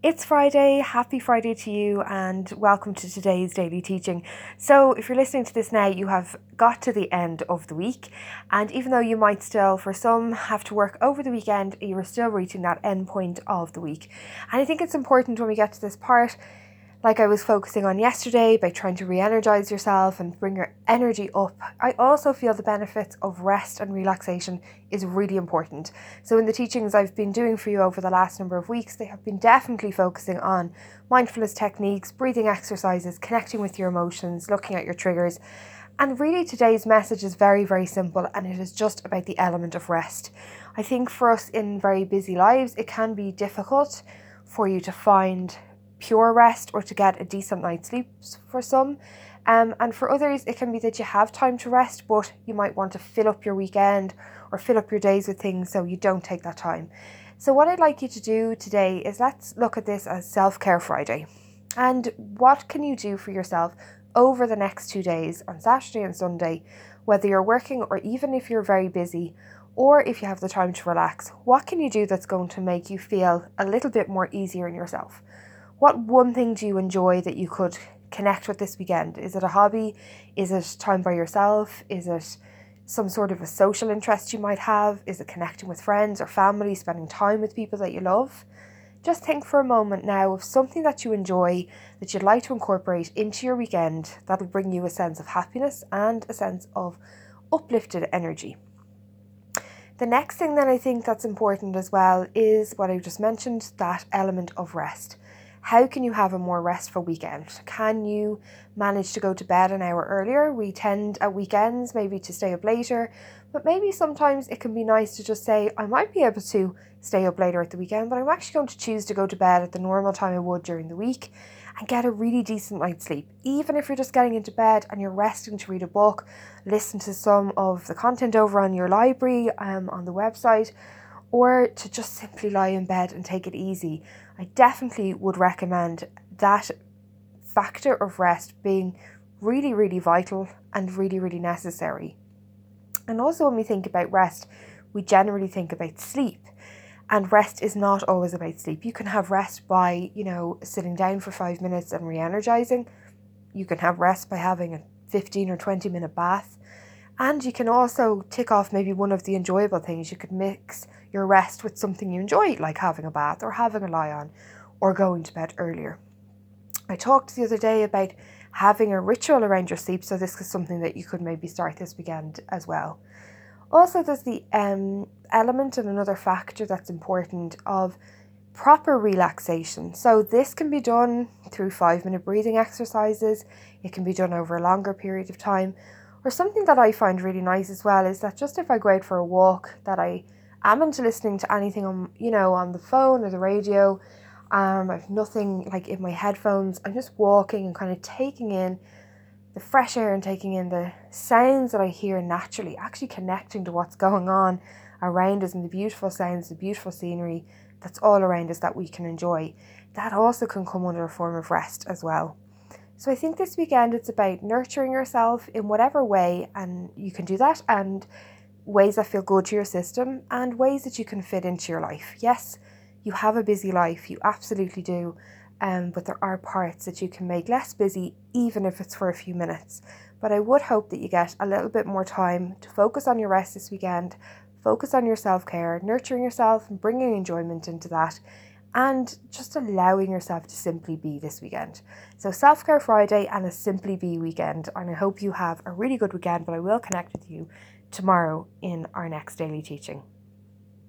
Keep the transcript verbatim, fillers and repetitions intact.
It's Friday, happy Friday to you, and welcome to today's daily teaching. So, if you're listening to this now, you have got to the end of the week, and even though you might still, for some, have to work over the weekend, you are still reaching that end point of the week. And I think it's important when we get to this part, like I was focusing on yesterday, by trying to re-energize yourself and bring your energy up. I also feel the benefits of rest and relaxation is really important. So in the teachings I've been doing for you over the last number of weeks, they have been definitely focusing on mindfulness techniques, breathing exercises, connecting with your emotions, looking at your triggers. And really today's message is very, very simple, and it is just about the element of rest. I think for us in very busy lives, it can be difficult for you to find pure rest or to get a decent night's sleep for some. Um, and for others, it can be that you have time to rest, but you might want to fill up your weekend or fill up your days with things so you don't take that time. So what I'd like you to do today is let's look at this as Self-Care Friday. And what can you do for yourself over the next two days on Saturday and Sunday, whether you're working or even if you're very busy, or if you have the time to relax? What can you do that's going to make you feel a little bit more easier in yourself? What one thing do you enjoy that you could connect with this weekend? Is it a hobby? Is it time by yourself? Is it some sort of a social interest you might have? Is it connecting with friends or family, spending time with people that you love? Just think for a moment now of something that you enjoy that you'd like to incorporate into your weekend that'll bring you a sense of happiness and a sense of uplifted energy. The next thing that I think that's important as well is what I just mentioned, that element of rest. How can you have a more restful weekend? Can you manage to go to bed an hour earlier? We tend at weekends maybe to stay up later, but maybe sometimes it can be nice to just say, I might be able to stay up later at the weekend, but I'm actually going to choose to go to bed at the normal time I would during the week and get a really decent night's sleep. Even if you're just getting into bed and you're resting to read a book, listen to some of the content over on your library, um, on the website, or to just simply lie in bed and take it easy. I definitely would recommend that factor of rest being really, really vital and really, really necessary. And also when we think about rest, we generally think about sleep. And rest is not always about sleep. You can have rest by, you know, sitting down for five minutes and re-energizing. You can have rest by having a fifteen or twenty minute bath. And you can also tick off maybe one of the enjoyable things. You could mix your rest with something you enjoy, like having a bath or having a lie on or going to bed earlier. I talked the other day about having a ritual around your sleep, so this is something that you could maybe start this weekend as well. Also, there's the um, element and another factor that's important of proper relaxation. So this can be done through five minute breathing exercises. It can be done over a longer period of time. Or something that I find really nice as well is that just if I go out for a walk, that I am into listening to anything on, you know, on the phone or the radio. Um, I've nothing like in my headphones. I'm just walking and kind of taking in the fresh air and taking in the sounds that I hear naturally, actually connecting to what's going on around us and the beautiful sounds, the beautiful scenery that's all around us that we can enjoy. That also can come under a form of rest as well. So I think this weekend it's about nurturing yourself in whatever way, and you can do that, and ways that feel good to your system and ways that you can fit into your life. Yes, you have a busy life, you absolutely do, um, but there are parts that you can make less busy, even if it's for a few minutes. But I would hope that you get a little bit more time to focus on your rest this weekend, focus on your self-care, nurturing yourself and bringing enjoyment into that, and just allowing yourself to simply be this weekend. So Self-Care Friday and a Simply Be weekend. And I hope you have a really good weekend, but I will connect with you tomorrow in our next daily teaching.